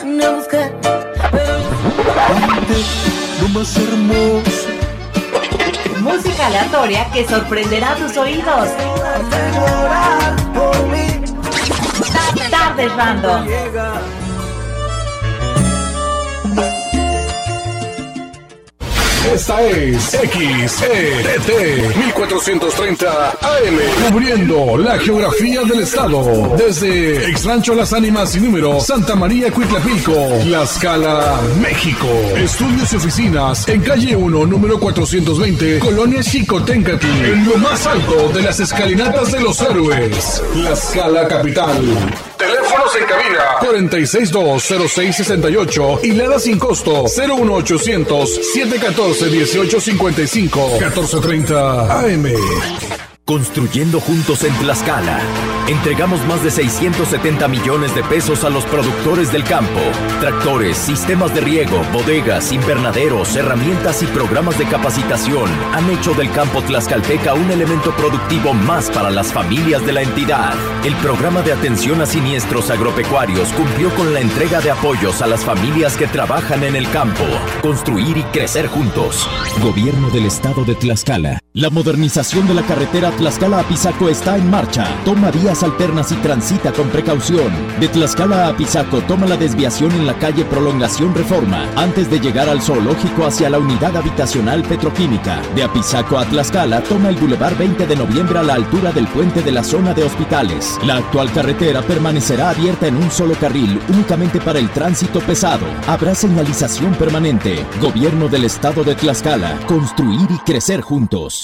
viene a buscar, pero lo más hermoso. Música aleatoria que sorprenderá tus oídos. Tardes Random. Esta es XETT 1430 AM, cubriendo la geografía del estado, desde Exrancho Las Ánimas sin número, Santa María Cuitlapilco, Tlaxcala, México. Estudios y oficinas en calle 1, número 420, Colonia Xicoténcatl, en lo más alto de las escalinatas de los héroes, Tlaxcala capital. Teléfonos en cabina 462-0668 y Lada sin costo 01800-714-1855 1430 AM. Construyendo juntos en Tlaxcala. Entregamos más de 670 millones de pesos a los productores del campo. Tractores, sistemas de riego, bodegas, invernaderos, herramientas y programas de capacitación han hecho del campo tlaxcalteca un elemento productivo más para las familias de la entidad. El programa de atención a siniestros agropecuarios cumplió con la entrega de apoyos a las familias que trabajan en el campo. Construir y crecer juntos. Gobierno del Estado de Tlaxcala. La modernización de la carretera Tlaxcala a Pisaco está en marcha. Toma vías alternas y transita con precaución. De Tlaxcala a Pisaco, toma la desviación en la calle Prolongación Reforma, antes de llegar al zoológico hacia la unidad habitacional petroquímica. De Apizaco a Tlaxcala, toma el Boulevard 20 de Noviembre a la altura del puente de la zona de hospitales. La actual carretera permanecerá abierta en un solo carril, únicamente para el tránsito pesado. Habrá señalización permanente. Gobierno del Estado de Tlaxcala. Construir y crecer juntos.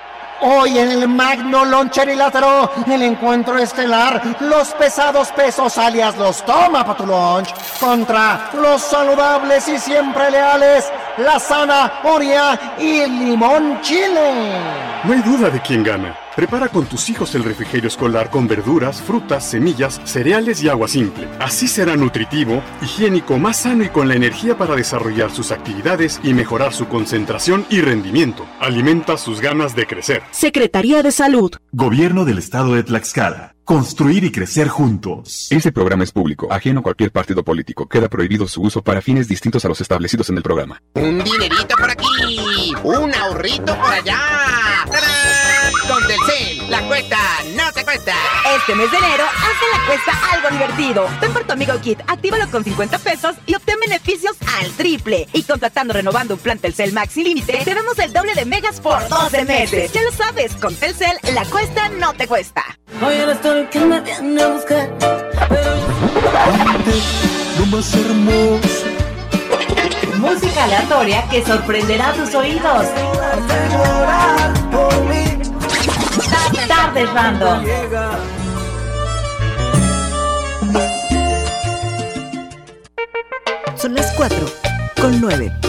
Hoy en el Magno Loncher y Lázaro, el encuentro estelar, los pesados pesos alias los toma pa' tu lunch, contra los saludables y siempre leales, la zanahoria y el limón chile. No hay duda de quién gana. Prepara con tus hijos el refrigerio escolar con verduras, frutas, semillas, cereales y agua simple. Así será nutritivo, higiénico, más sano y con la energía para desarrollar sus actividades y mejorar su concentración y rendimiento. Alimenta sus ganas de crecer. Secretaría de Salud. Gobierno del Estado de Tlaxcala. Construir y crecer juntos. Este programa es público, ajeno a cualquier partido político. Queda prohibido su uso para fines distintos a los establecidos en el programa. Un dinerito por aquí, un ahorrito por allá. ¡Tarán! Con Telcel, la cuesta no te cuesta. Este mes de enero, hazte la cuesta algo divertido. Ven por tu amigo Kit, actívalo con 50 pesos y obtén beneficios al triple. Y contratando renovando un plan Telcel Max sin límite, te damos el doble de megas por 12 meses. Ya lo sabes, con Telcel, la cuesta no te cuesta. Oye, la historia que me viene a buscar, pero lo más hermoso. Música aleatoria que sorprenderá tus oídos. Tardes Random. Son las 4:09.